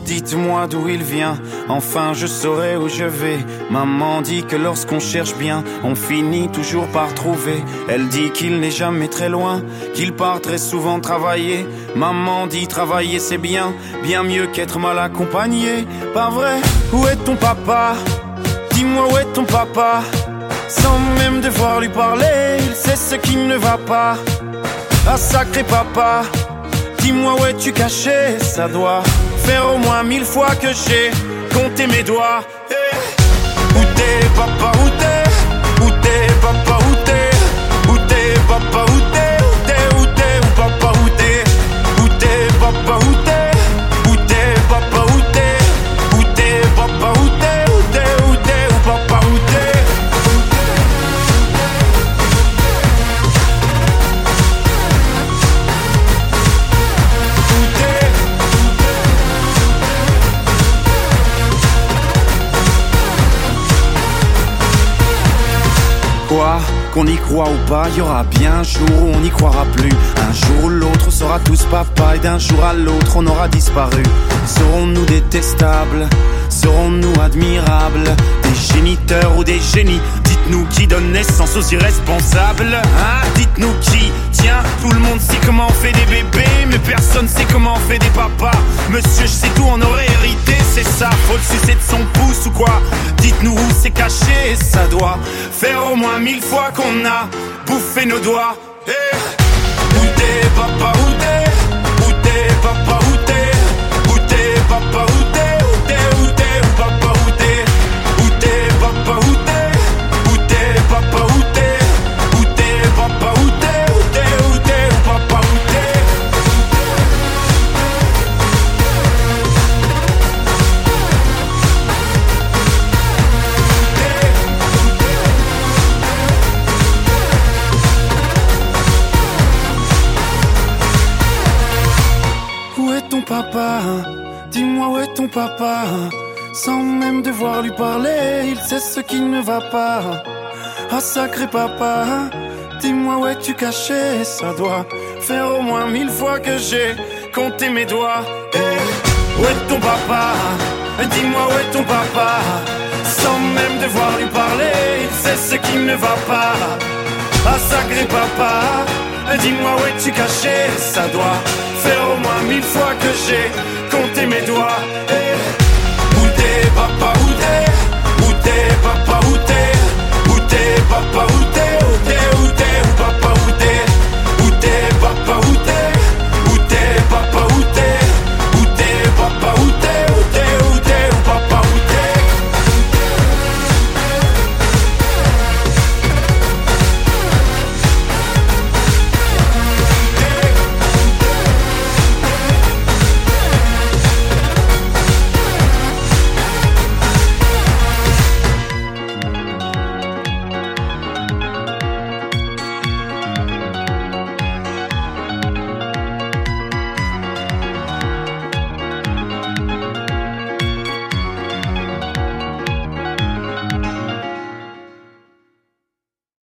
Dites-moi d'où il vient, enfin je saurai où je vais. Maman dit que lorsqu'on cherche bien, on finit toujours par trouver. Elle dit qu'il n'est jamais très loin, qu'il part très souvent travailler. Maman dit travailler c'est bien, bien mieux qu'être mal accompagné. Pas vrai? Où est ton papa? Dis-moi où est ton papa? Sans même devoir lui parler, il sait ce qui ne va pas. Ah sacré papa, dis-moi où es-tu caché? Ça doit faire au moins 1000 fois que j'ai compté mes doigts. Hey. Où t'es papa, où t'es? Où t'es papa, où t'es? Où t'es papa, où t'es? Où t'es, où t'es, où papa, où t'es? Où t'es papa, où t'es? Où t'es papa, où t'es? Où t'es papa, où t'es? Où t'es, où t'es, où papa, où t'es? Quoi? Qu'on y croit ou pas, y aura bien un jour où on n'y croira plus. Un jour ou l'autre, on sera tous papa et d'un jour à l'autre, on aura disparu. Serons-nous détestables? Serons-nous admirables? Des géniteurs ou des génies? Dites-nous qui donne naissance aux irresponsables, hein? Dites-nous qui? Tiens, tout le monde sait comment on fait des bébés, mais personne sait comment on fait des papas. Monsieur, je sais tout, on aurait hérité, c'est ça. Faut le sucer de son pouce ou quoi? Dites-nous où c'est caché, ça doit faire au moins 1000 fois qu'on a bouffé nos doigts. Hey. Où t'es papa, où t'es? Où t'es papa, où t'es? Où t'es papa, où t'es? Où t'es, où t'es, où papa, où t'es? Où t'es papa, où t'es? Où t'es papa, où t'es? Où t'es papa, où t'es? Où t'es, où t'es, où papa, où t'es? Où est ton papa? Dis-moi où est ton papa? Sans même devoir lui parler, il sait ce qui ne va pas. Ah sacré papa, dis-moi où es-tu caché? Ça doit faire au moins 1000 fois que j'ai compté mes doigts. Hey. Où est ton papa? Dis-moi où est ton papa? Sans même devoir lui parler, il sait ce qui ne va pas. Ah sacré papa, dis-moi où es-tu caché? Ça doit faire au moins 1000 fois que j'ai compté mes doigts. Hey.